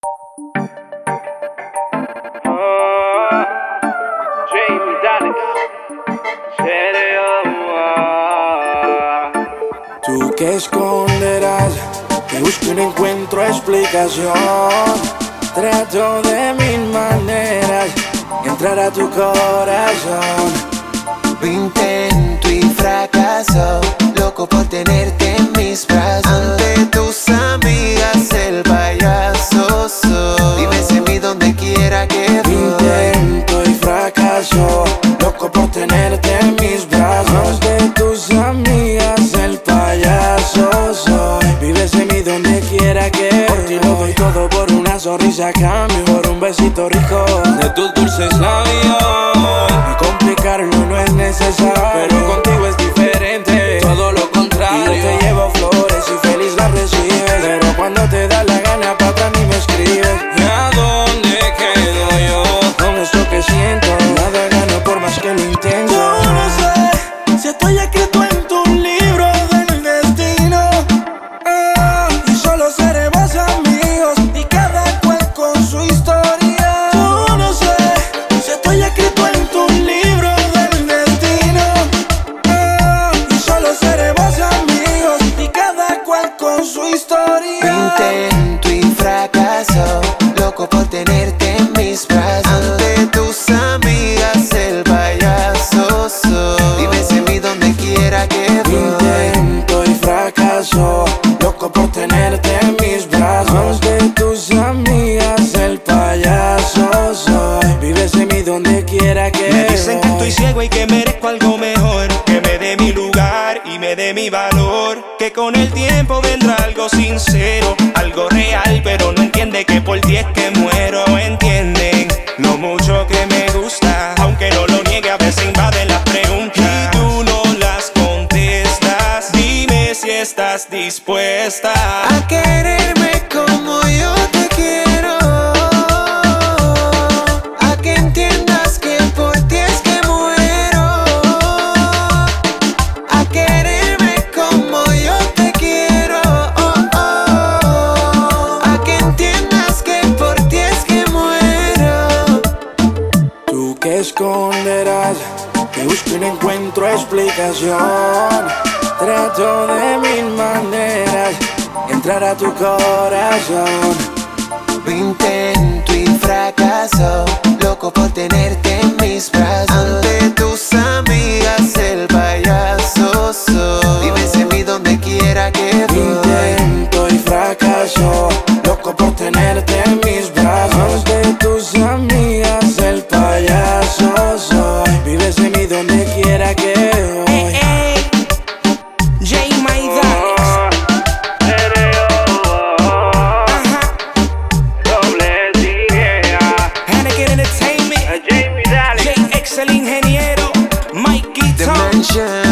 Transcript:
Jamie Dallas, ¿Tú qué esconderás? Que busco y no encuentro explicación. Trato de mil maneras entrar a tu corazón. Lo intento y fracaso, loco por tenerte en mis brazos. Ante tus amigas el payaso soy. Vives en mí donde quiera que voy. Intento y fracaso, loco por tenerte en mis brazos. De tus amigas el payaso soy. Vives en mí donde quiera que voy. Por ti lo doy todo, por una sonrisa a cambio, por un besito rico de tus dulces labios. Y complicarlo no es necesario, pero contigo es diferente, todo lo contrario. Y yo te llevo flores y feliz las recibes, pero cuando te da la gana pa' atrás ni me escribes. ¿Y a dónde quedo yo con esto que siento? Nada gano por más que lo intento. Yo no sé si estoy escrito en tu libro del destino, y solo seremos amigos y cada cual con su historia. Yo no sé si estoy escrito en tu libro del destino, y solo seremos amigos y cada cual con su historia. Intento y fracaso, loco por tenerte en mis brazos. Ante tus amigas el payaso soy. Vives en mí donde quiera que voy. Intento y fracaso, loco por tenerte en mis brazos. De tus amigas el payaso soy. Vives en mí donde quiera que Me dicen que voy. estoy ciego y que merezco algo mejor, que me dé mi lugar y me dé mi valor, que con el tiempo vendrá algo sincero, algo real, pero no entiende que por ti es que muero. Entienden lo mucho que me gusta, aunque no lo niegue, a veces invaden las preguntas y tú no las contestas. Dime si estás dispuesta A quererme como yo te quiero, a que entiendas que por ti es que muero, a quererme como yo te quiero, a que entiendas que por ti es que muero. ¿Tú qué esconderás? Que busco y no encuentro explicación. Trato de mil maneras entrar a tu corazón. Lo intento y fracaso, loco por tenerte en mis brazos. Ante tus amigas el payaso soy. Vives en mí donde quiera que voy. Intento y fracaso, loco por tenerte en mis brazos. De tus amigas el payaso soy. Vives en mí donde quiera que voy. Jamie Dallas. Anakin Entertainment, Jamie Dallas. JX el ingeniero, Mikey Tom. Dimension.